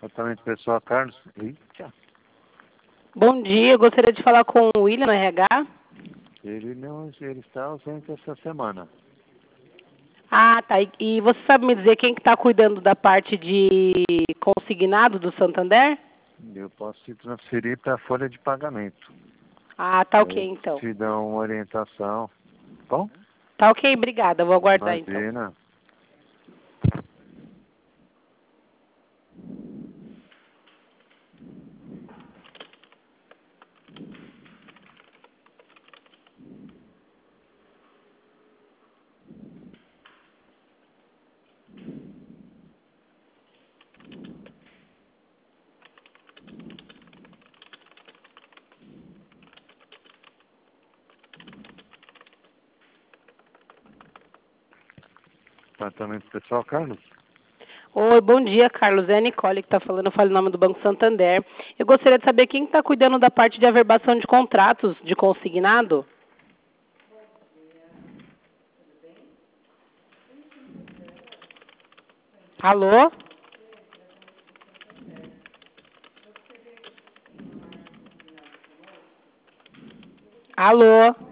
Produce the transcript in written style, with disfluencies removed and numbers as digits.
Departamento pessoal, Carlos. Eita. Bom dia, eu gostaria de falar com o William no RH. Ele está ausente essa semana. Ah, tá. E você sabe me dizer quem que está cuidando da parte de consignado do Santander? Eu posso te transferir para a folha de pagamento. Ah, tá ok Eles então. te dão uma orientação. Bom? Tá ok, obrigada. Vou aguardar então. Imagina. Departamento pessoal, Carlos. Oi, bom dia, Carlos. É a Nicole que está falando. Eu falo o nome do Banco Santander. Eu gostaria de saber quem está cuidando da parte de averbação de contratos de consignado. Alô? Alô?